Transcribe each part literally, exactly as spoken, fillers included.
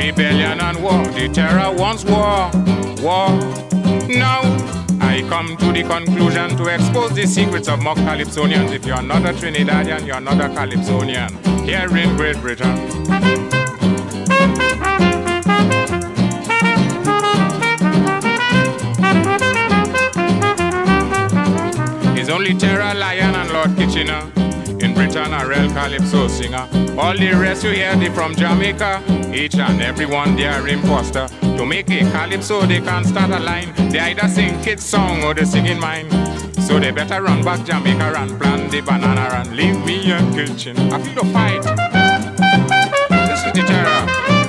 rebellion and war. The terror wants war, war. Now I come to the conclusion to expose the secrets of mock Calypsonians. If you're not a Trinidadian, you're not a Calypsonian. Here in Great Britain, it's only Terra Lion and Lord Kitchener. In Britain, a real calypso singer. All the rest you hear, they from Jamaica. Each and every one, they are imposter. To make a calypso, they can't start a line. They either sing kids' song or they sing in mine. So they better run back Jamaica and plant the banana and leave me a kitchen. I feel the fight. This is the terror.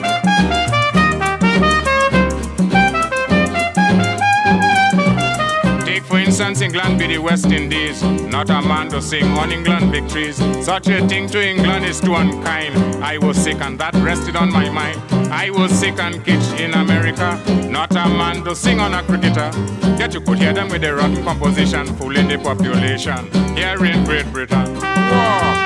For instance, England be the West Indies. Not a man to sing on England victories. Such a thing to England is too unkind. I was sick and that rested on my mind. I was sick and kitsch in America. Not a man to sing on a cricketer. Yet you could hear them with their rotten composition, fooling the population. Here in Great Britain, war.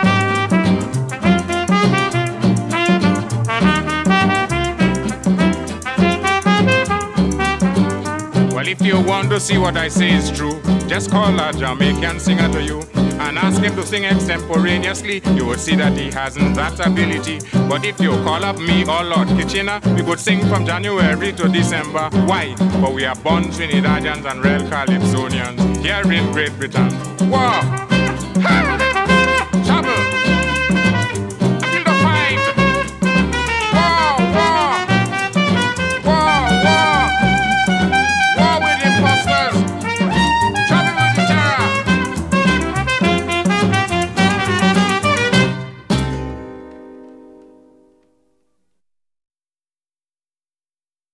Well, if you want to see what I say is true, just call a Jamaican singer to you and ask him to sing extemporaneously. You would see that he hasn't that ability. But if you call up me or Lord Kitchener, we could sing from January to December. Why? But we are born Trinidadians and real Calypsonians here in Great Britain. Wow!